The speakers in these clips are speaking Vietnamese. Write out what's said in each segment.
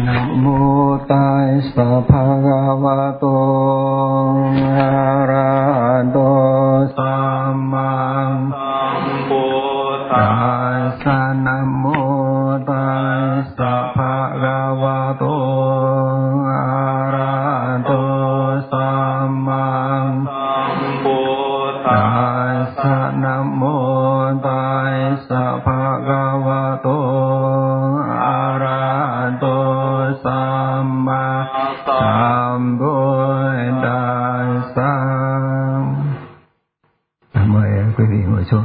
Nam mô Tassa Bhagavato Arahato Samma Sambuddhassa. Nam mô Tassa Bhagavato Arahato Samma Sambuddhassa. Nam mô Tassa Bhagavato Arahato Samma Sambuddhassa. Mời quý vị ngồi xuống.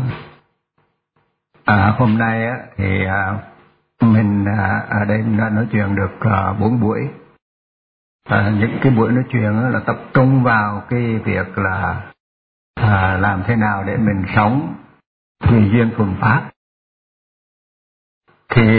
Hôm nay thì mình ở đây đã nói chuyện được 4 buổi. Những cái buổi nói chuyện là tập trung vào cái việc là làm thế nào để mình sống tùy duyên thuần pháp. Thì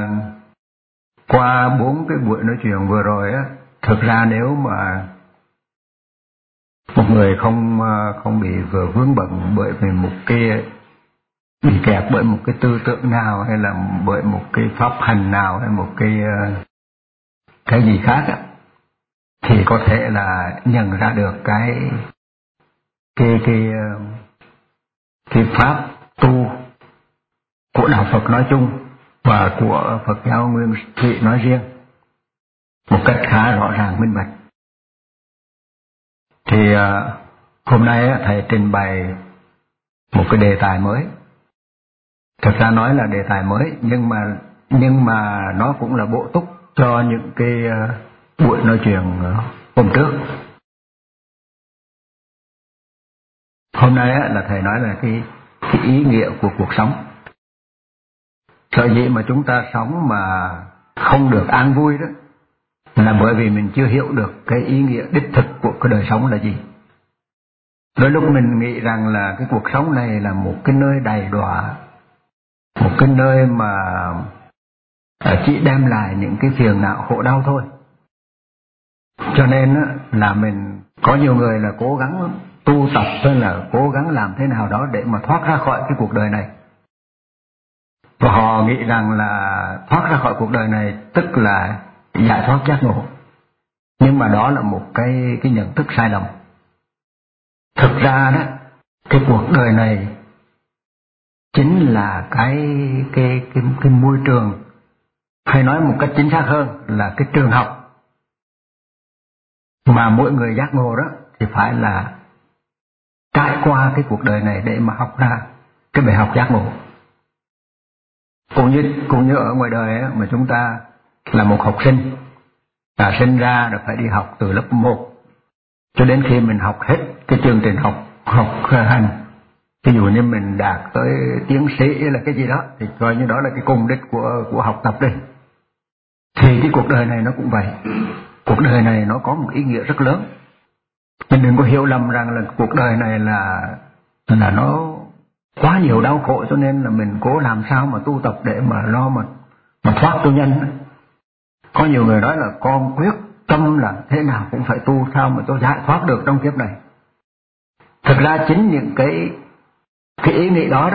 qua 4 cái buổi nói chuyện vừa rồi thực ra nếu mà một người không bị vừa vướng bận bởi vì một cái bị kẹt bởi một cái tư tưởng nào, hay là bởi một cái pháp hành nào, hay một cái gì khác thì có thể là nhận ra được cái pháp tu của đạo Phật nói chung và của Phật giáo Nguyên Thủy nói riêng một cách khá rõ ràng minh bạch. Thì hôm nay thầy trình bày một cái đề tài mới. Thực ra nói là đề tài mới, nhưng mà nó cũng là bổ túc cho những cái buổi nói chuyện hôm trước. Hôm nay là thầy nói là cái ý nghĩa của cuộc sống. Sở dĩ mà chúng ta sống mà không được an vui đó là bởi vì mình chưa hiểu được cái ý nghĩa đích thực của cái đời sống là gì. Đôi lúc mình nghĩ rằng là cái cuộc sống này là một cái nơi đầy đọa, một cái nơi mà chỉ đem lại những cái phiền não khổ đau thôi. Cho nên là mình có nhiều người là cố gắng tu tập, hay là cố gắng làm thế nào đó để mà thoát ra khỏi cái cuộc đời này. Và họ nghĩ rằng là thoát ra khỏi cuộc đời này tức là giải thoát giác ngộ. Nhưng mà đó là một cái nhận thức sai lầm. Thực ra đó, cái cuộc đời này chính là cái môi trường, hay nói một cách chính xác hơn là cái trường học mà mỗi người giác ngộ đó thì phải là trải qua cái cuộc đời này để mà học ra cái bài học giác ngộ. Cũng như ở ngoài đời mà chúng ta là một học sinh, sinh ra là phải đi học từ lớp 1 cho đến khi mình học hết cái chương trình học hành. Ví dụ như mình đạt tới tiến sĩ là cái gì đó thì coi như đó là cái cùng đích của học tập đây. Thì cái cuộc đời này nó cũng vậy. Cuộc đời này nó có một ý nghĩa rất lớn. Mình đừng có hiểu lầm rằng là cuộc đời này là nó quá nhiều đau khổ cho nên là mình cố làm sao mà tu tập để mà lo mà thoát cho nhanh. Có nhiều người nói là con quyết tâm là thế nào cũng phải tu sao mà cho giải thoát được trong kiếp này. Thực ra chính những cái ý nghĩ đó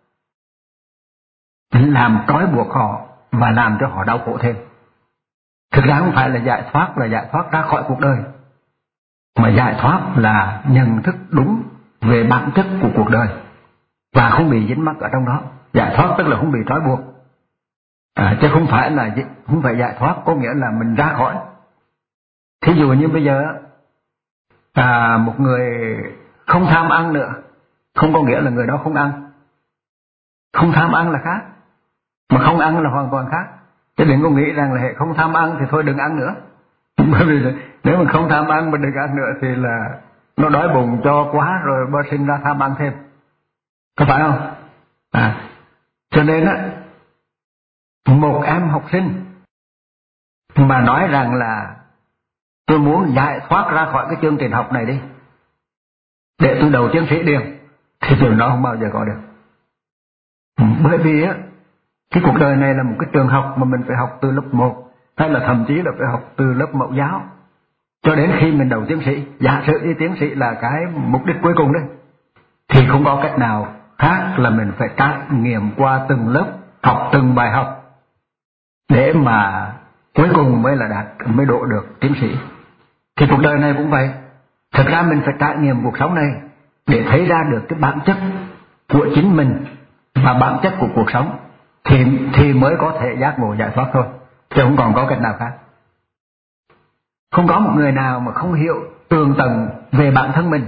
làm trói buộc họ và làm cho họ đau khổ thêm. Thực ra không phải là giải thoát ra khỏi cuộc đời, mà giải thoát là nhận thức đúng về bản chất của cuộc đời và không bị dính mắc ở trong đó. Giải thoát tức là không bị trói buộc, chứ không phải giải thoát có nghĩa là mình ra khỏi. Thí dụ như bây giờ một người không tham ăn nữa, không có nghĩa là người đó không ăn. Không tham ăn là khác, mà không ăn là hoàn toàn khác. Chứ đừng có nghĩ rằng là hệ không tham ăn thì thôi đừng ăn nữa. Bởi vì nếu mà không tham ăn mà đừng ăn nữa thì là nó đói bụng cho quá rồi bơ sinh ra tham ăn thêm. Có phải không? Cho nên một em học sinh mà nói rằng là tôi muốn giải thoát ra khỏi cái chương trình học này đi để tôi đầu tiến sĩ liền, thì trường đó không bao giờ có được. Bởi vì cái cuộc đời này là một cái trường học mà mình phải học từ lớp 1, hay là thậm chí là phải học từ lớp mẫu giáo cho đến khi mình đầu tiến sĩ. Giả sử đi tiến sĩ là cái mục đích cuối cùng đấy, thì không có cách nào khác là mình phải trải nghiệm qua từng lớp, học từng bài học để mà cuối cùng mới là mới độ được tiến sĩ. Thì cuộc đời này cũng vậy. Thực ra mình phải trải nghiệm cuộc sống này để thấy ra được cái bản chất của chính mình và bản chất của cuộc sống, thì mới có thể giác ngộ giải thoát thôi, chứ không còn có cách nào khác. Không có một người nào mà không hiểu tường tận về bản thân mình,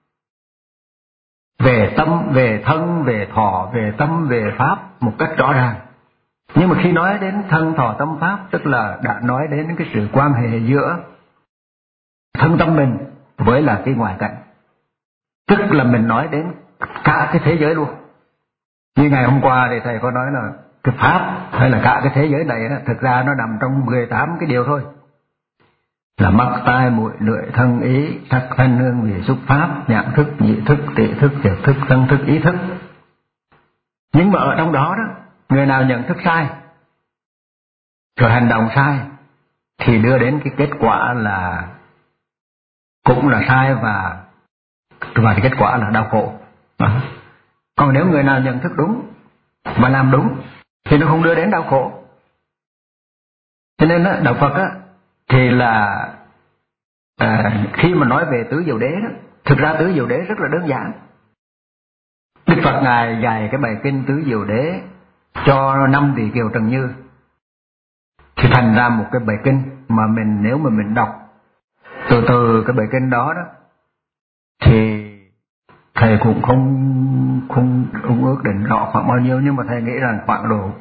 về tâm, về thân, về thọ, về tâm, về pháp một cách rõ ràng. Nhưng mà khi nói đến thân thọ tâm pháp, tức là đã nói đến cái sự quan hệ giữa thân tâm mình với là cái ngoại cảnh, tức là mình nói đến cả cái thế giới luôn. Như ngày hôm qua thì thầy có nói là cái pháp hay là cả cái thế giới này đó, thực ra nó nằm trong 18 cái điều thôi, là mắt tai mũi lưỡi thân ý sắc thanh hương vị xúc pháp nhãn thức nhị thức tỷ thức thiệt thức thân thức ý thức. Nhưng mà ở trong đó đó, người nào nhận thức sai rồi hành động sai thì đưa đến cái kết quả là cũng là sai, và cái kết quả là đau khổ. Còn nếu người nào nhận thức đúng và làm đúng thì nó không đưa đến đau khổ. Cho nên đó, đạo Phật đó, thì là khi mà nói về tứ diệu đế đó, thực ra tứ diệu đế rất là đơn giản. Đức Phật Ngài dạy cái bài kinh tứ diệu đế cho 5 vị kiều Trần Như, thì thành ra một cái bài kinh mà nếu mà mình đọc từ cái bài kinh đó đó, thì thầy cũng không ước định rõ khoảng bao nhiêu, nhưng mà thầy nghĩ rằng khoảng độ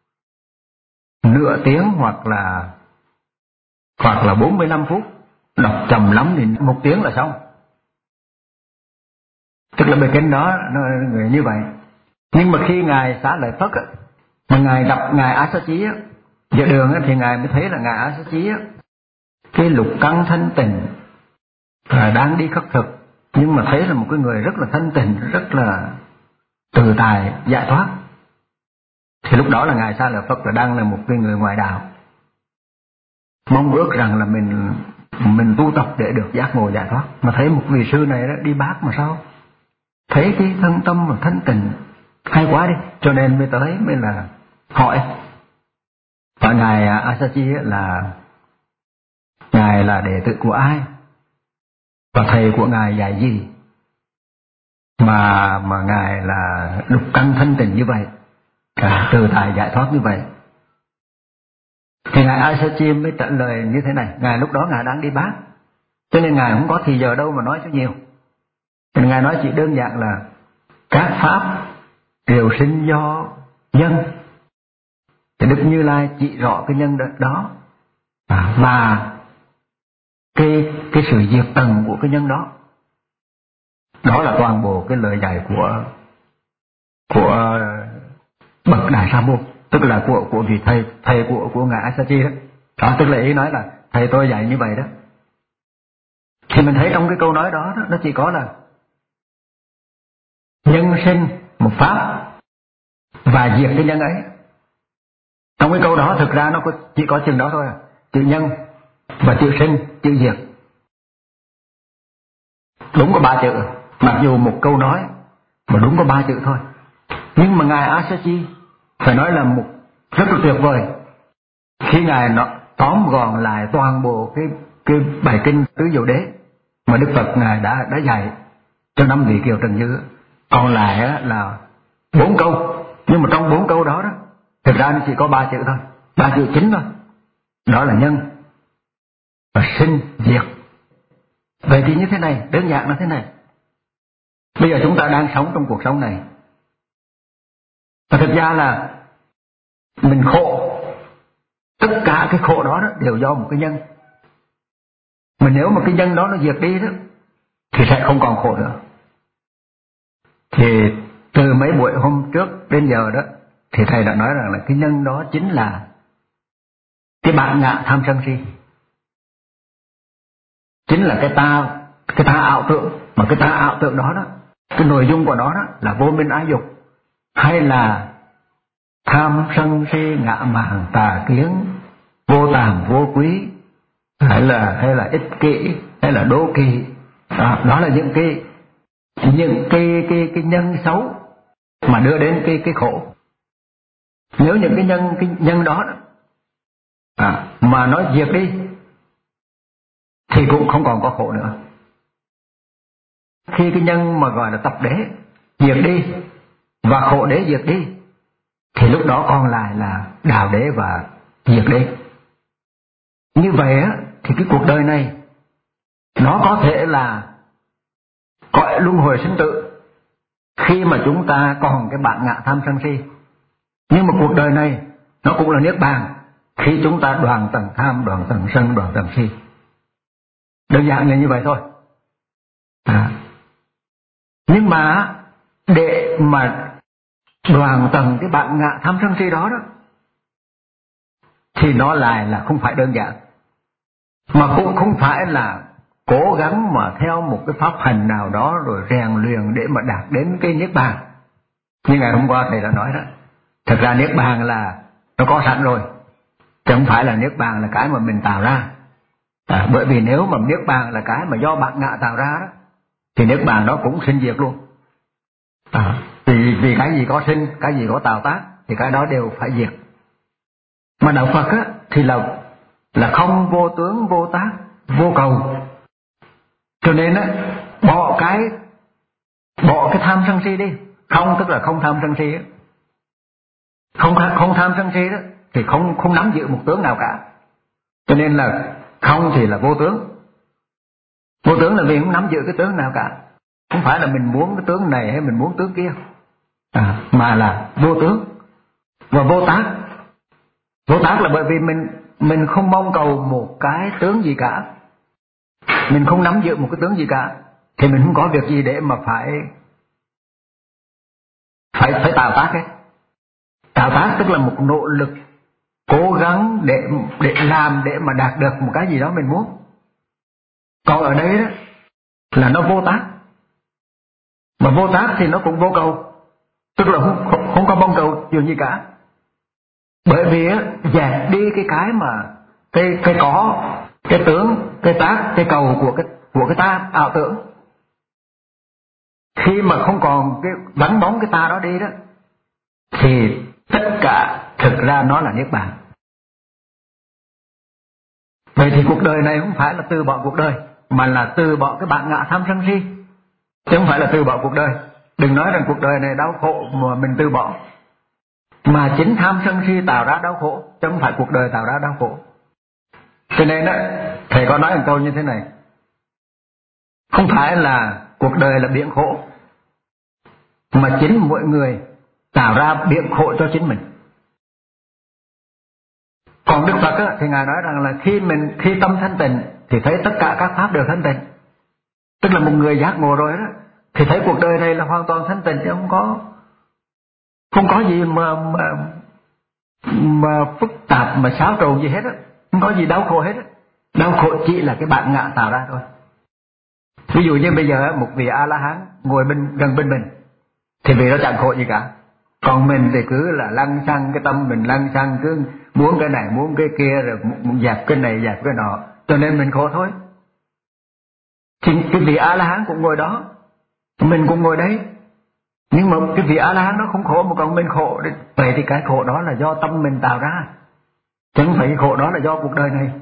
nửa tiếng hoặc là 45 phút, đọc chậm lắm thì 1 tiếng là xong. Tức là bài kinh đó nó như vậy. Nhưng mà khi Ngài xá lợi Phất mà Ngài gặp Ngài A Sa Chí giữa đường thì Ngài mới thấy là Ngài A Sa Chí cái lục căn thanh tịnh đang đi khất thực, nhưng mà thấy là một cái người rất là thanh tịnh, rất là tự tại giải thoát. Thì lúc đó là Ngài Xá Lợi Phất là đang là một cái người ngoại đạo, mong ước rằng là mình tu tập để được giác ngộ giải thoát. Mà thấy một vị sư này đó đi bát mà sao thấy cái thân tâm và thanh tịnh hay quá đi, cho nên mới là hỏi. Và Ngài A Sa Chí là Ngài là đệ tử của ai và thầy của Ngài dạy gì mà Ngài là lục căn thanh tịnh như vậy, tự tại giải thoát như vậy. Thì Ngài A Sa Chí mới trả lời như thế này. Ngài lúc đó Ngài đang đi bát, cho nên Ngài không có thì giờ đâu mà nói cho nhiều. Thì Ngài nói chỉ đơn giản là các pháp đều sinh do nhân, thì Đức Như Lai chỉ rõ cái nhân đó và cái sự diệt tận của cái nhân đó. Đó là toàn bộ cái lời dạy của bậc Đại Sa Môn, tức là của vị thầy của Ngài A Sa Chí đó. Tức là ý nói là thầy tôi dạy như vậy đó. Thì mình thấy trong cái câu nói đó nó chỉ có là nhân sinh một pháp và diệt cái nhân ấy. Trong cái câu đó thực ra nó chỉ có chừng đó thôi, chữ nhân và chữ sinh, chữ diệt. Đúng có 3 chữ, mặc dù một câu nói mà đúng có 3 chữ thôi. Nhưng mà Ngài A Sa Chí phải nói là một rất là tuyệt vời khi Ngài nó tóm gọn lại toàn bộ cái bài kinh tứ diệu đế mà Đức Phật Ngài đã dạy cho 5 vị kiều Trần Như. Còn lại là 4 câu, nhưng mà trong 4 câu đó thực ra nó chỉ có 3 chữ thôi, 3 chữ chính thôi. Đó là nhân và sinh diệt. Vậy thì như thế này, đơn giản là thế này. Bây giờ chúng ta đang sống trong cuộc sống này, và thực ra là mình khổ, tất cả cái khổ đó đều do một cái nhân. Mà nếu mà cái nhân đó nó diệt đi đó thì sẽ không còn khổ nữa. Thì từ mấy buổi hôm trước đến giờ đó thì thầy đã nói rằng là cái nhân đó chính là cái bản ngã tham sân si, chính là cái ta ảo tưởng. Mà cái ta ảo tưởng đó cái nội dung của nó là vô minh ái dục, hay là tham sân si ngã mạn tà kiến, vô tàm vô quý, hay là ích kỷ, hay là đố kỵ. Đó là những cái nhân xấu mà đưa đến cái khổ. Nếu những cái nhân đó mà nó diệt đi thì cũng không còn có khổ nữa. Khi cái nhân mà gọi là tập đế diệt đi và khổ đế diệt đi thì lúc đó còn lại là đạo đế và diệt đế. Như vậy á thì cái cuộc đời này nó có thể là cõi luân hồi sinh tử khi mà chúng ta còn cái bản ngã tham sân si, nhưng mà cuộc đời này nó cũng là niết bàn khi chúng ta đoạn tận tham, đoạn tận sân, đoạn tận si. Đơn giản là như vậy thôi. Nhưng mà để mà đoạn tận cái bản ngã tham sân si đó thì nó lại là không phải đơn giản, mà cũng không phải là cố gắng mà theo một cái pháp hành nào đó rồi rèn luyện để mà đạt đến cái niết bàn. Như ngày hôm qua thầy đã nói đó, thật ra niết bàn là nó có sẵn rồi, chứ không phải là niết bàn là cái mà mình tạo ra. Bởi vì nếu mà niết bàn là cái mà do bản ngã tạo ra đó, thì niết bàn đó cũng sinh diệt luôn. Vì cái gì có sinh, cái gì có tạo tác thì cái đó đều phải diệt. Mà đạo Phật á thì là không vô tướng, vô tác, vô cầu. Cho nên á bỏ cái tham sân si đi. Không tức là không tham sân si á. Không tham sân si đó thì không nắm giữ một tướng nào cả. Cho nên là không thì là vô tướng. Vô tướng là vì không nắm giữ cái tướng nào cả. Không phải là mình muốn cái tướng này hay mình muốn tướng kia, mà là vô tướng. Và vô tác. Vô tác là bởi vì mình không mong cầu một cái tướng gì cả, mình không nắm giữ một cái tướng gì cả, thì mình không có việc gì để mà phải tạo tác ấy. Tạo tác tức là một nỗ lực cố gắng để làm để mà đạt được một cái gì đó mình muốn. Còn ở đây đó là nó vô tác. Mà vô tác thì nó cũng vô cầu, tức là không có mong cầu chuyện gì cả. Bởi vì dẹp đi cái mà cái có, cái tướng, cái tác, cái cầu của cái ta ảo tưởng. Khi mà không còn cái vắng bóng cái ta đó đi đó thì tất cả thực ra nó là niết bàn. Vậy thì cuộc đời này không phải là từ bỏ cuộc đời, mà là từ bỏ cái bản ngã tham sân si, chứ không phải là từ bỏ cuộc đời. Đừng nói rằng cuộc đời này đau khổ mà mình từ bỏ, mà chính tham sân si tạo ra đau khổ, chứ không phải cuộc đời tạo ra đau khổ. Cho nên đó, thầy có nói một câu như thế này: không phải là cuộc đời là biển khổ, mà chính mỗi người tạo ra biển khổ cho chính mình. Còn Đức Phật thì Ngài nói rằng là khi tâm thanh tịnh thì thấy tất cả các pháp đều thanh tịnh. Tức là một người giác ngộ rồi đó thì thấy cuộc đời này là hoàn toàn thanh tịnh, chứ không có gì mà phức tạp mà xáo trộn gì hết á, không có gì đau khổ hết á. Đau khổ chỉ là cái bản ngã tạo ra thôi. Ví dụ như bây giờ một vị A La Hán ngồi gần bên mình thì vị đó chẳng khổ gì cả. Còn mình thì cứ là lăng xăng, cái tâm mình lăng xăng, cứ muốn cái này muốn cái kia, rồi dẹp cái này dẹp cái nọ, cho nên mình khổ thôi. Thì cái vị A La Hán cũng ngồi đó, mình cũng ngồi đấy, nhưng mà cái vị A La Hán nó không khổ mà còn mình khổ. Vậy thì cái khổ đó là do tâm mình tạo ra, chứ không phải cái khổ đó là do cuộc đời này.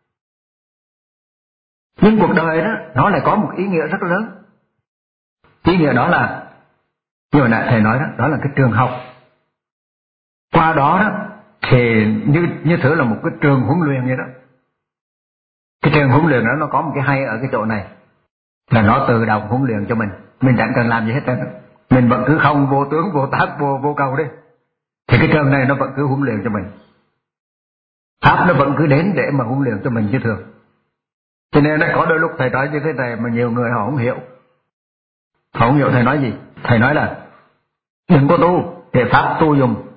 Nhưng cuộc đời đó nó lại có một ý nghĩa rất lớn. Ý nghĩa đó là như hồi nãy thầy nói đó, đó là cái trường học. Qua đó thì như thử là một cái trường huấn luyện vậy đó. Cái trường huấn luyện đó nó có một cái hay ở cái chỗ này là nó tự động huấn luyện cho mình chẳng cần làm gì hết trơn. Mình vẫn cứ không vô tướng, vô tác, vô cầu đi, thì cái trường này nó vẫn cứ huấn luyện cho mình. Pháp nó vẫn cứ đến để mà huấn luyện cho mình như thường. Cho nên có đôi lúc thầy nói như thế này mà nhiều người họ không hiểu. Họ không hiểu thầy nói gì. Thầy nói là đừng có tu để pháp tu dùng.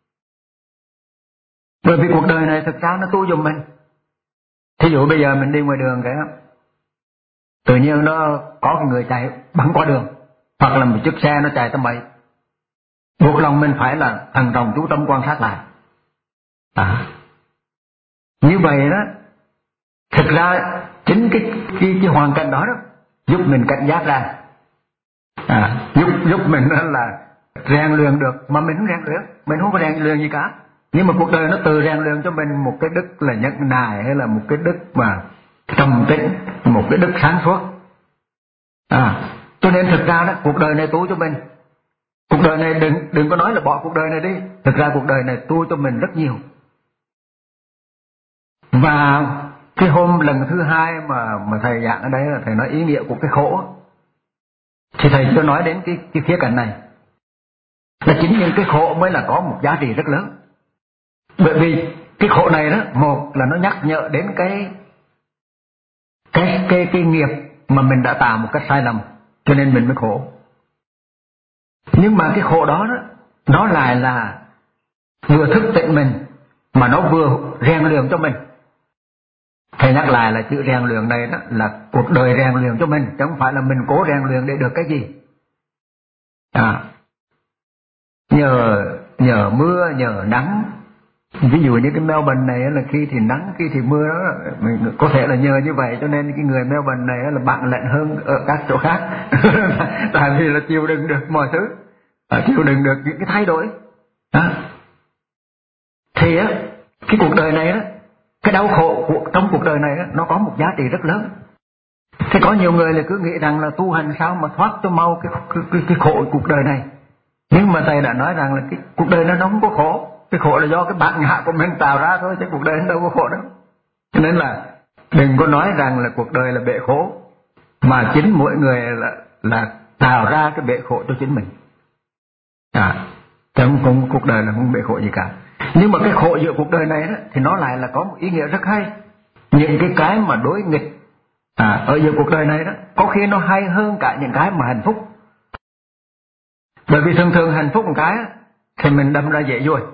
Bởi vì cuộc đời này thực ra nó tu dùng mình. Thí dụ bây giờ mình đi ngoài đường cái tự nhiên nó có cái người chạy bắn qua đường, hoặc là một chiếc xe nó chạy tầm bậy, buộc lòng mình phải là thận trọng chú tâm quan sát lại. Như vậy đó, thực ra chính cái hoàn cảnh đó giúp mình cảnh giác ra, giúp mình là rèn luyện được. Mà mình không rèn luyện, mình không có rèn luyện gì cả, Nhưng mà cuộc đời nó tự rèn luyện cho mình một cái đức là nhẫn nại, hay là một cái đức mà trầm tĩnh, một cái đức sáng suốt. Cho nên thực ra đó, cuộc đời này tu cho mình. Cuộc đời này đừng có nói là bỏ cuộc đời này đi. Thực ra cuộc đời này tu cho mình rất nhiều. Và cái hôm lần thứ hai mà thầy giảng ở đây là thầy nói ý nghĩa của cái khổ, thì thầy chưa nói đến cái khía cạnh này. Là chính những cái khổ mới là có một giá trị rất lớn. Bởi vì cái khổ này đó, một là nó nhắc nhở đến cái nghiệp mà mình đã tạo một cách sai lầm, cho nên mình mới khổ. Nhưng mà cái khổ đó nó lại là vừa thức tỉnh mình, mà nó vừa rèn luyện cho mình. Thầy nhắc lại là chữ rèn luyện này đó là cuộc đời rèn luyện cho mình, chứ không phải là mình cố rèn luyện để được cái gì. Nhờ mưa, nhờ nắng. Ví dụ như cái Melbourne này là khi thì nắng, khi thì mưa đó, có thể là nhờ như vậy cho nên cái người Melbourne này là bạn lạnh hơn ở các chỗ khác. Tại vì là chịu đựng được mọi thứ, chịu đựng được những cái thay đổi. Thì cái cuộc đời này đó, cái đau khổ trong cuộc đời này đó, nó có một giá trị rất lớn. Thế có nhiều người là cứ nghĩ rằng là tu hành sao mà thoát cho mau cái khổ cuộc đời này. Nhưng mà thầy đã nói rằng là cái cuộc đời nó không có khổ. Cái khổ là do cái bản ngã của mình tạo ra thôi, chứ cuộc đời nó đâu có khổ đâu. Cho nên là đừng có nói rằng là cuộc đời là bể khổ, mà chính mỗi người là tạo ra cái bể khổ cho chính mình. Chứ không cuộc đời là không bể khổ gì cả. Nhưng mà cái khổ giữa cuộc đời này đó, thì nó lại là có một ý nghĩa rất hay. Những cái mà đối nghịch ở giữa cuộc đời này đó, có khi nó hay hơn cả những cái mà hạnh phúc. Bởi vì thường hạnh phúc một cái thì mình đâm ra dễ rồi.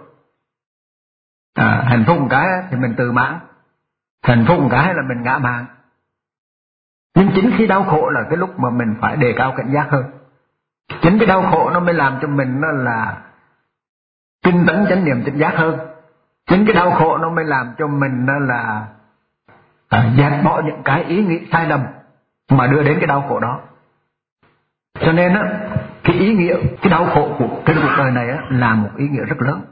Hạnh phúc một cái thì mình tự mãn, hạnh phúc một cái là mình ngã mạn. Nhưng chính khi đau khổ là cái lúc mà mình phải đề cao cảnh giác hơn. Chính cái đau khổ nó mới làm cho mình nó là tinh tấn chánh niệm tỉnh giác hơn. Chính cái đau khổ nó mới làm cho mình nó là dẹp bỏ những cái ý nghĩ sai lầm mà đưa đến cái đau khổ đó. Cho nên cái ý nghĩa, cái đau khổ của cái cuộc đời này là một ý nghĩa rất lớn.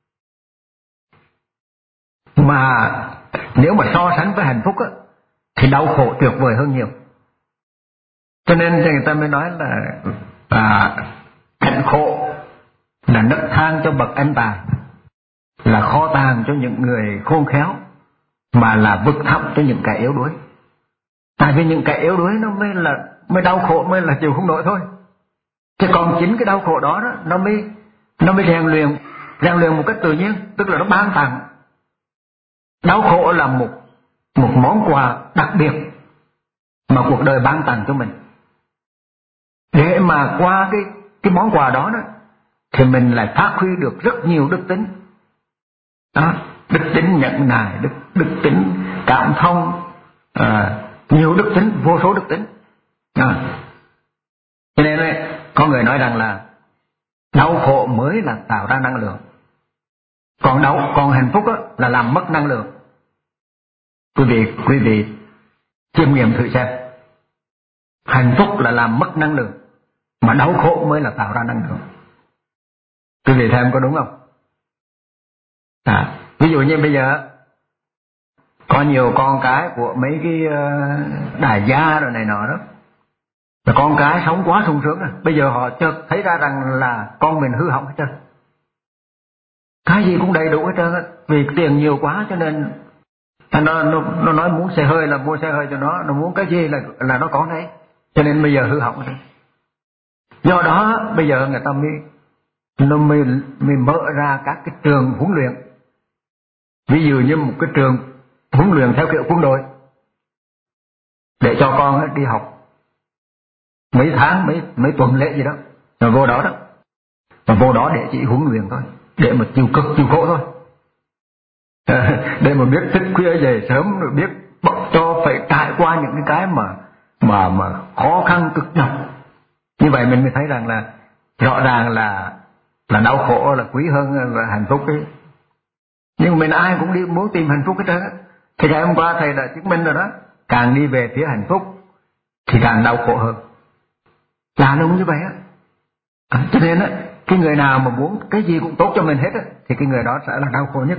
Mà nếu mà so sánh với hạnh phúc thì đau khổ tuyệt vời hơn nhiều. Cho nên người ta mới nói là cảnh khổ là nấc thang cho bậc anh tài, là kho tàng cho những người khôn khéo, mà là vực thẳm cho những kẻ yếu đuối. Tại vì những kẻ yếu đuối nó mới đau khổ, mới là chịu không nổi thôi. Chứ còn chính cái đau khổ đó nó mới rèn luyện một cách tự nhiên, tức là nó ban tặng. Đau khổ là một món quà đặc biệt mà cuộc đời ban tặng cho mình. Để mà qua cái món quà đó thì mình lại phát huy được rất nhiều đức tính. Đức tính nhẫn nại, đức tính cảm thông, nhiều đức tính, vô số đức tính. Cho nên có người nói rằng là đau khổ mới là tạo ra năng lượng, còn hạnh phúc là làm mất năng lượng. Quý vị chiêm nghiệm thử xem, hạnh phúc là làm mất năng lượng, mà đau khổ mới là tạo ra năng lượng. Quý vị thấy em có đúng không? Ví dụ như bây giờ có nhiều con cái của mấy cái đại gia rồi này nọ đó, là con cái sống quá sung sướng rồi. Bây giờ họ chợt thấy ra rằng là con mình hư hỏng hết trơn, cái gì cũng đầy đủ hết trơn, vì tiền nhiều quá cho nên nó nói muốn xe hơi là mua xe hơi cho nó muốn cái gì là nó có đấy, cho nên bây giờ hư hỏng rồi. Do đó bây giờ người ta mới mở ra các cái trường huấn luyện. Ví dụ như một cái trường huấn luyện theo kiểu quân đội, để cho con đi học mấy tháng, mấy tuần lễ gì đó, rồi vô đó và vô đó để chỉ huấn luyện thôi, để mà chịu cực chịu khổ thôi, để mà biết thức khuya dậy sớm, rồi biết cho phải trải qua những cái mà khó khăn cực nhọc. Như vậy mình mới thấy rằng là rõ ràng là đau khổ là quý hơn là hạnh phúc ấy. Nhưng mình ai cũng đi muốn tìm hạnh phúc hết trơn á. Thì ngày hôm qua thầy đã chứng minh rồi đó, càng đi về phía hạnh phúc thì càng đau khổ hơn. Là đúng như vậy á. Cho nên cái người nào mà muốn cái gì cũng tốt cho mình hết á, thì cái người đó sẽ là đau khổ nhất.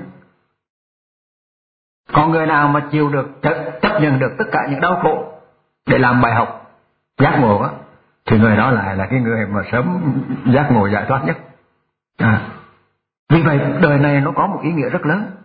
Còn người nào mà chịu được, chấp nhận được tất cả những đau khổ để làm bài học giác ngộ á, thì người đó lại là cái người mà sớm giác ngộ giải thoát nhất. Vì vậy đời này nó có một ý nghĩa rất lớn.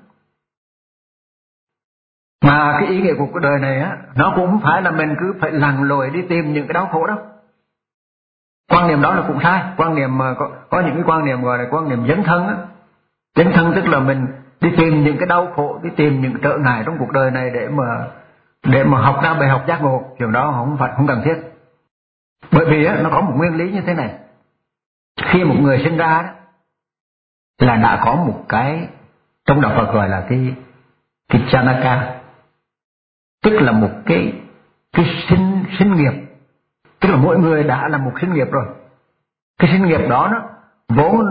Mà cái ý nghĩa của cái đời này á, nó cũng không phải là mình cứ phải lặn lội đi tìm những cái đau khổ đâu. Quan niệm đó là cũng sai. Quan niệm mà có những cái quan niệm gọi là quan niệm dấn thân á. Dấn thân tức là mình đi tìm những cái đau khổ, đi tìm những trở ngại trong cuộc đời này để mà học ra bài học giác ngộ. Chuyện đó không cần thiết. Bởi vì á, nó có một nguyên lý như thế này. Khi một người sinh ra đó, là đã có một cái trong đạo Phật gọi là cái Chanaka, tức là một cái sinh nghiệp, tức là mỗi người đã là một sinh nghiệp rồi. Cái sinh nghiệp đó vốn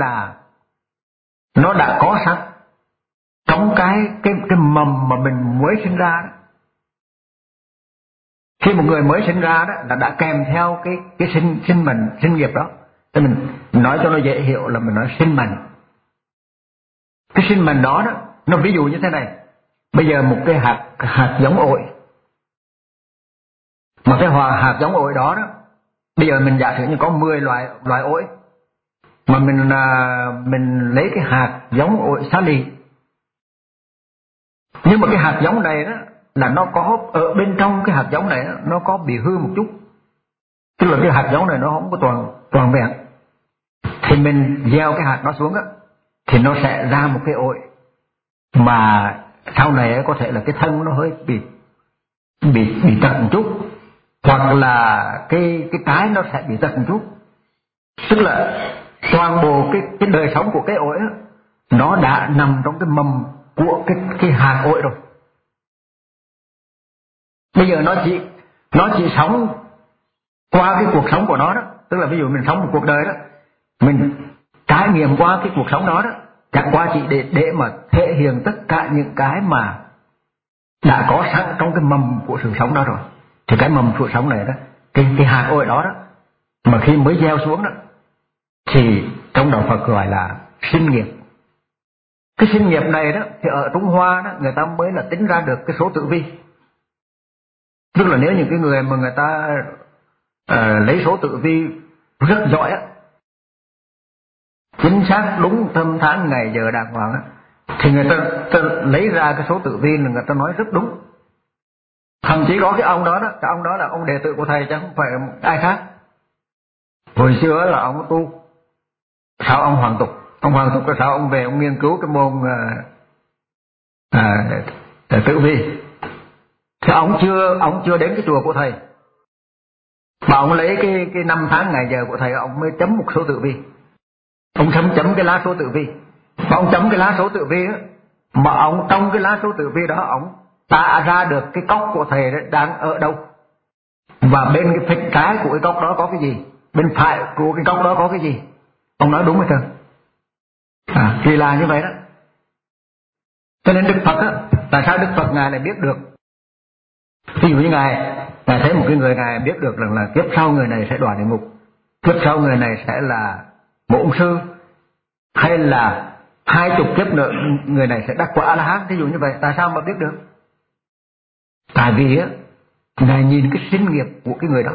nó đã có sẵn trong cái mầm mà mình mới sinh ra đó. Khi một người mới sinh ra đó là đã kèm theo cái sinh nghiệp đó. Thì mình nói cho nó dễ hiểu là mình nói sinh mệnh. Cái sinh mệnh đó nó ví dụ như thế này. Bây giờ một cái hạt giống ổi, mà cái hạt giống ổi đó bây giờ mình giả sử như có 10 loại ổi, mà mình lấy cái hạt giống ổi xá lì. Nhưng mà cái hạt giống này đó là nó có ở bên trong cái hạt giống này nó có bị hư một chút, tức là cái hạt giống này nó không có toàn vẹn. Thì mình gieo cái hạt đó xuống thì nó sẽ ra một cái ổi mà sau này có thể là cái thân nó hơi bị tật một chút, hoặc là cái trái nó sẽ bị tật một chút. Tức là toàn bộ cái đời sống của cái ổi nó đã nằm trong cái mầm của cái hạt ổi rồi. Bây giờ nó chỉ sống qua cái cuộc sống của nó đó, tức là ví dụ mình sống một cuộc đời đó, mình trải nghiệm qua cái cuộc sống đó chẳng qua chỉ để mà thể hiện tất cả những cái mà đã có sẵn trong cái mầm của sự sống đó rồi. Thì cái mầm sự sống này cái hạt ổi đó mà khi mới gieo xuống thì trong đạo Phật gọi là sinh nghiệp. Cái sinh nghiệp này thì ở Trung Hoa người ta mới là tính ra được cái số tử vi. Tức là nếu những cái người mà người ta lấy số tử vi rất giỏi chính xác đúng năm tháng ngày giờ đàng hoàng thì người ta lấy ra cái số tử vi là người ta nói rất đúng. Thậm chí có cái ông đó là ông đệ tử của thầy chứ không phải ai khác. Hồi xưa là ông tu, sao ông Hoàng Tục là sao ông về ông nghiên cứu cái môn tử vi. Thì ông chưa đến cái chùa của thầy, mà ông lấy cái năm tháng ngày giờ của thầy, ông mới chấm một số tử vi. Ông chấm cái lá số tử vi, và ông chấm cái lá số tử vi mà ông trong cái lá số tử vi đó ông tạo ra được cái cốc của thầy đang ở đâu, và bên cái phịch trái của cái cốc đó có cái gì, bên phải của cái cốc đó có cái gì. Ông nói đúng hết trơn. Kỳ lạ như vậy đó. Cho nên Đức Phật tại sao Đức Phật ngài lại biết được? Ví dụ như ngài thấy một cái người, ngài biết được rằng là kiếp sau người này sẽ đọa địa ngục, kiếp sau người này sẽ là một ông sư, hay là 20 kiếp nữa người này sẽ đắc quả A-la-hán, ví dụ như vậy. Tại sao mà biết được? Tại vì ngài nhìn cái sinh nghiệp của cái người đó,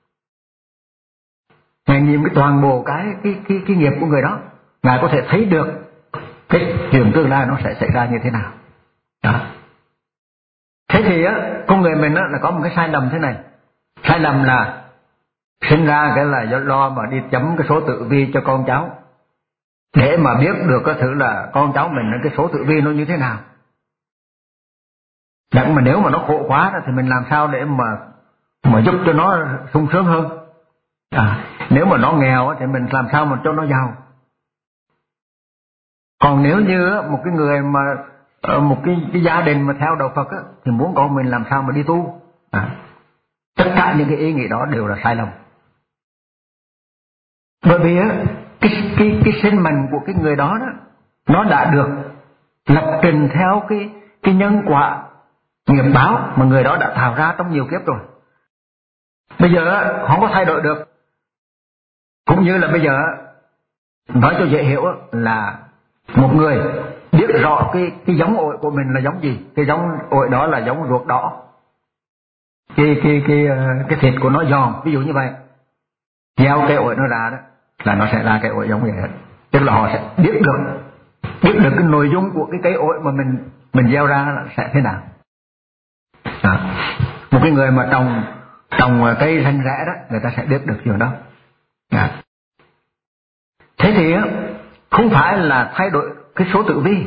ngài nhìn cái toàn bộ cái nghiệp của người đó, ngài có thể thấy được cái chuyện tương lai nó sẽ xảy ra như thế nào đó. Thế thì con người mình là có một cái sai lầm thế này. Sai lầm là sinh ra cái là lo mà đi chấm cái số tử vi cho con cháu, để mà biết được cái thử là con cháu mình cái số tử vi nó như thế nào. Chẳng mà nếu mà nó khổ quá thì mình làm sao để mà giúp cho nó sung sướng hơn. Nếu mà nó nghèo thì mình làm sao mà cho nó giàu. Còn nếu như một cái người mà một cái gia đình mà theo đạo Phật thì muốn con mình làm sao mà đi tu. Tất cả những cái ý nghĩ đó đều là sai lầm. Bởi vì cái sinh mệnh của cái người đó nó đã được lập trình theo cái nhân quả nghiệp báo mà người đó đã tạo ra trong nhiều kiếp rồi. Bây giờ không có thay đổi được. Cũng như là bây giờ nói cho dễ hiểu là một người biết rõ cái giống ổi của mình là giống gì. Cái giống ổi đó là giống ruột đỏ, cái thịt của nó giòn, ví dụ như vậy. Gieo cái ổi nó ra đó là nó sẽ ra cái ổi giống vậy hết. Tức là họ sẽ biết được cái nội dung của cái cây ổi mà mình gieo ra là sẽ thế nào. Một cái người mà trồng cây xanh rẽ đó, người ta sẽ biết được điều đó. Thế thì không phải là thay đổi cái số tử vi,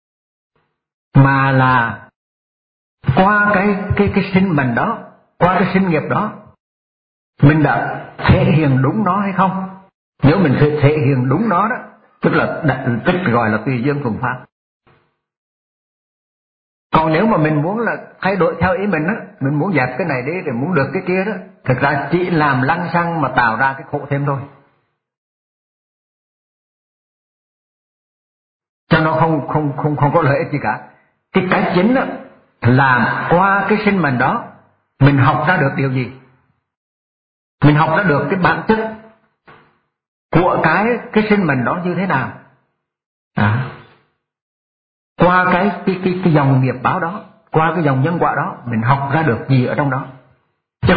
mà là qua cái sinh mệnh đó, qua cái sinh nghiệp đó, mình đã thể hiện đúng nó hay không. Nếu mình thể hiện đúng nó đó, tức gọi là tùy duyên thuận pháp. Còn nếu mà mình muốn là thay đổi theo ý mình á, mình muốn dẹp cái này đi để muốn được cái kia đó, thực ra chỉ làm lăng xăng mà tạo ra cái khổ thêm thôi. Cho nó không có lợi ích gì cả. Cái chính đó là qua cái sinh mệnh đó mình học ra được điều gì? Mình học ra được cái bản chất của cái sinh mệnh đó như thế nào. Qua cái dòng nghiệp báo đó, qua cái dòng nhân quả đó, mình học ra được gì ở trong đó. Chứ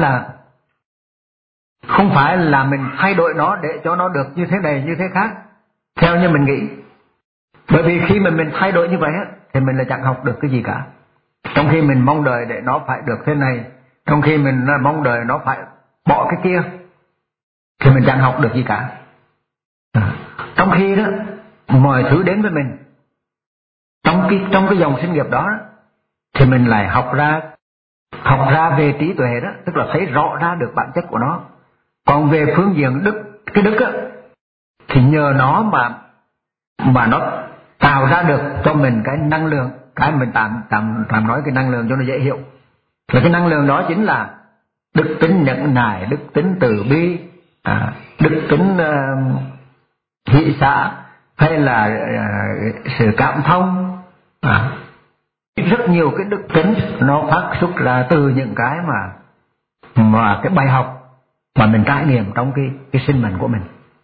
không phải là mình thay đổi nó để cho nó được như thế này như thế khác theo như mình nghĩ. Bởi vì khi mình thay đổi như vậy á, thì mình là chẳng học được cái gì cả. Trong khi mình mong đợi để nó phải được thế này, trong khi mình mong đợi nó phải bỏ cái kia, thì mình chẳng học được gì cả. Trong khi đó mọi thứ đến với mình trong cái dòng sinh nghiệp đó, thì mình lại học ra về trí tuệ đó, tức là thấy rõ ra được bản chất của nó. Còn về phương diện cái đức á, thì nhờ nó mà nó tạo ra được cho mình cái năng lượng. Cái mình tạm nói cái năng lượng cho nó dễ hiểu, là cái năng lượng đó chính là đức tính nhẫn nại, đức tính từ bi, đức tính hỷ xả, hay là sự cảm thông. Rất nhiều cái đức tính nó phát xuất ra từ những cái mà cái bài học mà mình trải nghiệm trong cái sinh mệnh của mình.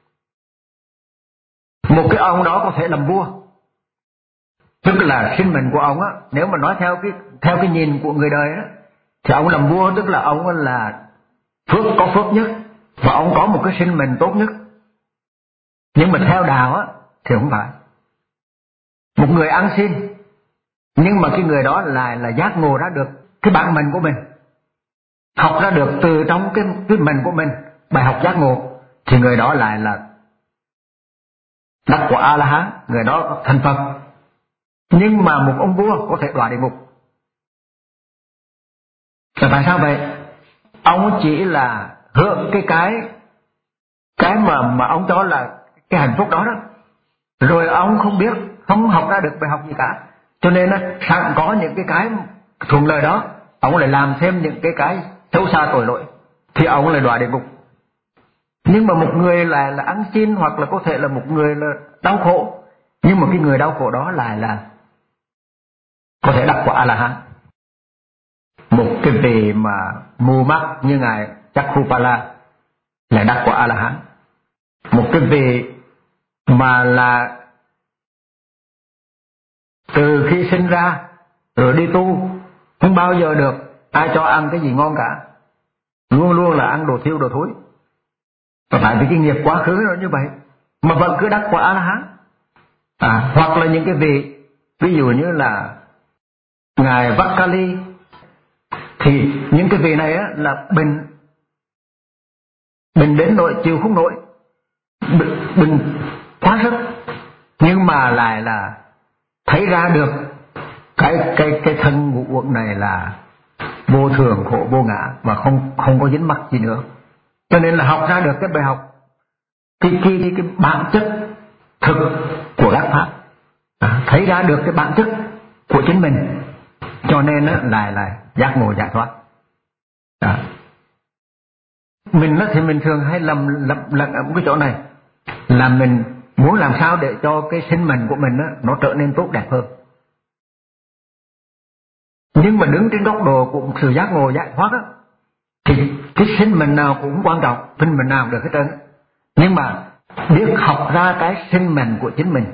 Một cái ông đó có thể làm vua, tức là sinh mệnh của ông á, nếu mà nói theo cái nhìn của người đời á, thì ông làm vua tức là ông là có phước nhất, và ông có một cái sinh mệnh tốt nhất. Nhưng mà theo đạo á thì không phải. Một người ăn xin, nhưng mà cái người đó là giác ngộ ra được cái bản mệnh của mình, học ra được từ trong cái mệnh của mình bài học giác ngộ, thì người đó lại là đắc quả A La Hán, người đó thành Phật. Nhưng mà một ông vua có thể đọa địa ngục. Là tại sao vậy? Ông chỉ là hưởng cái mà ông cho là cái hạnh phúc đó đó, rồi ông không biết, không học ra được bài học gì cả. Cho nên sẵn có những cái thuận lợi đó, ông lại làm thêm những cái xấu xa tội lỗi, thì ông lại đọa địa ngục. Nhưng mà một người là ăn xin, hoặc là có thể là một người là đau khổ, nhưng mà cái người đau khổ đó lại là có thể đắc quả A La Hán. Một cái vị mà mù mắt như ngài Chakkupala lại đắc quả A La Hán. Một cái vị mà là từ khi sinh ra rồi đi tu không bao giờ được ai cho ăn cái gì ngon cả, luôn luôn là ăn đồ thiêu đồ thối. Và tại vì cái nghiệp quá khứ nó như vậy mà vẫn cứ đắc quả A La Hán. Hoặc là những cái vị ví dụ như là ngài Vakali, thì những cái vị này là bệnh đến nỗi chịu không nổi, bệnh quá sức, nhưng mà lại là thấy ra được cái thân ngũ uẩn này là vô thường khổ vô ngã, và không có dính mắc gì nữa. Cho nên là học ra được cái bài học, cái bản chất thực của các pháp, thấy ra được cái bản chất của chính mình, cho nên là giác ngộ giải thoát. Mình thì mình thường hay lầm ở một cái chỗ này, là mình muốn làm sao để cho cái sinh mệnh của mình nó trở nên tốt đẹp hơn. Nhưng mà đứng trên góc độ của sự giác ngộ giải thoát thì cái sinh mệnh nào cũng quan trọng, sinh mệnh nào cũng được hết trơn. Nhưng mà biết học ra cái sinh mệnh của chính mình.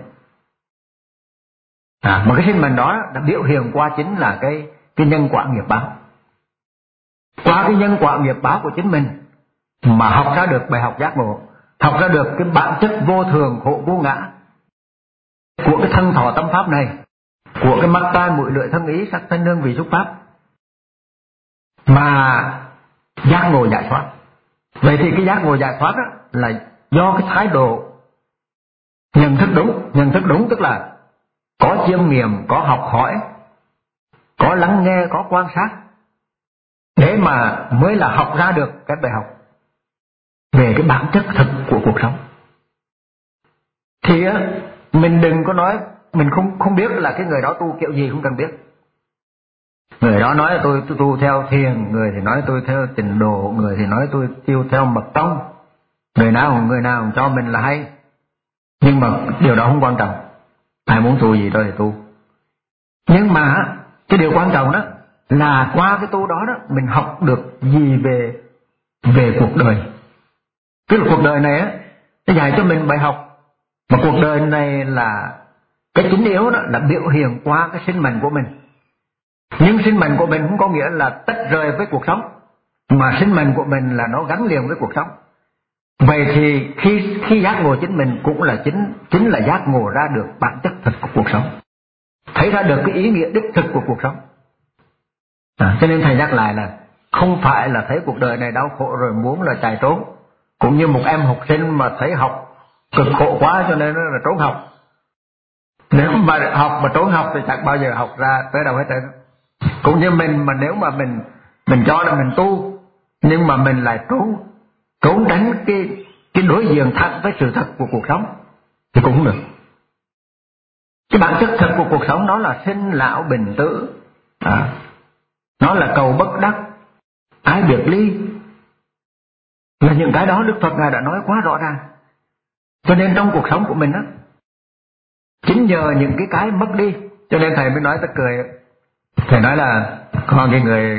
Mà cái sinh mệnh đó đã biểu hiện qua chính là cái nhân quả nghiệp báo. Qua cái nhân quả nghiệp báo của chính mình mà học ra được bài học giác ngộ, học ra được cái bản chất vô thường khổ vô ngã của cái thân thọ tâm pháp này, của cái mắt tai mũi lưỡi thân ý sắc thanh hương vị xúc pháp, mà giác ngộ giải thoát. Vậy thì cái giác ngộ giải thoát đó là do cái thái độ nhận thức đúng. Nhận thức đúng tức là có chiêm nghiệm, có học hỏi, có lắng nghe, có quan sát, để mà mới là học ra được cái bài học về cái bản chất thực của cuộc sống. Thì mình đừng có nói mình không biết là cái người đó tu kiểu gì, không cần biết. Người đó nói tôi tu theo thiền, người thì nói tôi theo tịnh độ, người thì nói tôi tu theo mật tông. Người nào cho mình là hay, nhưng mà điều đó không quan trọng. Ai muốn tu gì đó thì tu. Nhưng mà cái điều quan trọng đó là qua cái tu đó mình học được gì về cuộc đời. Tức là cuộc đời này nó dạy cho mình bài học. Mà cuộc đời này là cái chính yếu đó là biểu hiện qua cái sinh mệnh của mình. Nhưng sinh mệnh của mình không có nghĩa là tách rời với cuộc sống, mà sinh mệnh của mình là nó gắn liền với cuộc sống. Vậy thì khi giác ngộ chính mình cũng là chính là giác ngộ ra được bản chất thực của cuộc sống, thấy ra được cái ý nghĩa đích thực của cuộc sống. Cho nên thầy nhắc lại là không phải là thấy cuộc đời này đau khổ rồi muốn là chạy trốn. Cũng như một em học sinh mà thấy học cực khổ quá cho nên nó là trốn học. Nếu mà học mà trốn học thì chẳng bao giờ học ra tới đâu hết trơn. Cũng như mình mà nếu mà mình cho là mình tu, nhưng mà mình lại trốn tránh cái đối diện thật với sự thật của cuộc sống thì cũng không được. Cái bản chất thật của cuộc sống đó là sinh lão bệnh tử, nó là cầu bất đắc, ái biệt ly, là những cái đó Đức Phật Ngài đã nói quá rõ ràng. Cho nên trong cuộc sống của mình đó, chính nhờ những cái mất đi, cho nên thầy mới nói ta cười. Thầy nói là có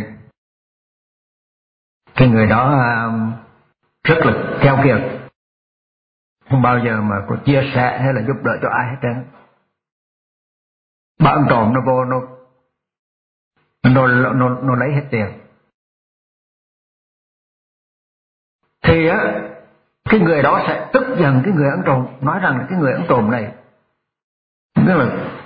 cái người đó rất là keo kiệt, không bao giờ mà có chia sẻ hay là giúp đỡ cho ai hết trơn. Bà ăn trộm nó vô nó lấy hết tiền. Thì cái người đó sẽ tức giận cái người ăn trộm, nói rằng cái người ăn trộm này rất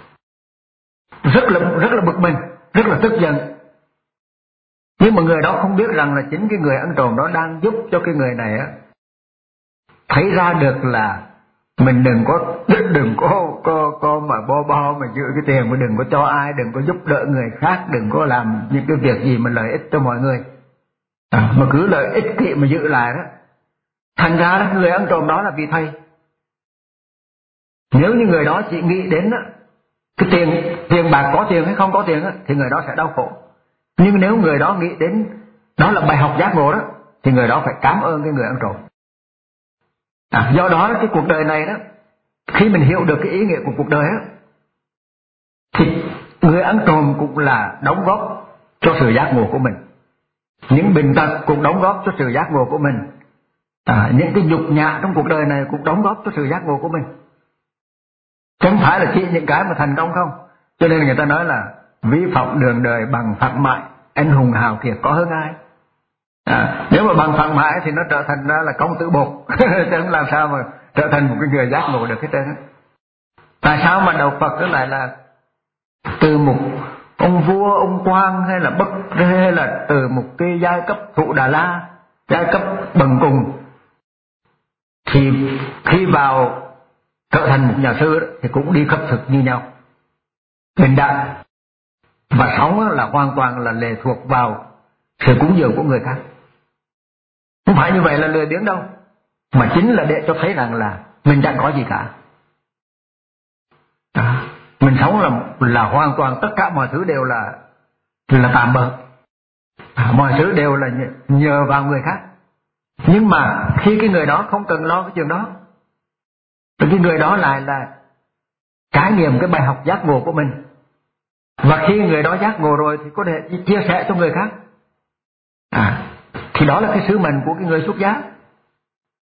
là bực mình, rất là tức giận. Nhưng mà người đó không biết rằng là chính cái người ăn trộm đó đang giúp cho cái người này thấy ra được là mình đừng có mà bo mà giữ cái tiền, mà đừng có cho ai, đừng có giúp đỡ người khác, đừng có làm những cái việc gì mà lợi ích cho mọi người, mà cứ lợi ích kỵ mà giữ lại đó. Thành ra đó, người ăn trộm đó là vì thầy. Nếu như người đó chỉ nghĩ đến cái tiền bạc, có tiền hay không có tiền thì người đó sẽ đau khổ. Nhưng nếu người đó nghĩ đến đó là bài học giác ngộ đó, thì người đó phải cảm ơn cái người ăn trộm. Do đó cái cuộc đời này đó, khi mình hiểu được cái ý nghĩa của cuộc đời đó, thì người ăn trộm cũng là đóng góp cho sự giác ngộ của mình. Những bệnh tật cũng đóng góp cho sự giác ngộ của mình. Những cái nhục nhã trong cuộc đời này cũng đóng góp cho sự giác ngộ của mình. Chẳng phải là chỉ những cái mà thành công không. Cho nên người ta nói là vi phạm đường đời bằng phận mại, anh hùng hào kiệt có hơn ai. Nếu mà bằng phận mại thì nó trở thành ra là công tử bột chứ không làm sao mà trở thành một cái người giác ngộ được hết trơn. Tại sao mà đạo Phật lại là từ một ông vua, ông quan hay là bất, hay là từ một cái giai cấp thụ Đà La, giai cấp bần cùng, thì khi vào trở thành một nhà sư đó, thì cũng đi khất thực như nhau, bình đẳng, và sống là hoàn toàn là lệ thuộc vào sự cúng dường của người khác. Không phải như vậy là lười biếng đâu, mà chính là để cho thấy rằng là mình chẳng có gì cả. Mình sống là hoàn toàn tất cả mọi thứ đều là tạm bợ, mọi thứ đều là nhờ vào người khác. Nhưng mà khi cái người đó không cần lo cái chuyện đó, thì cái người đó lại là trải nghiệm cái bài học giác ngộ của mình. Và khi người đó giác ngộ rồi thì có thể chia sẻ cho người khác. Thì đó là cái sứ mệnh của cái người xuất gia.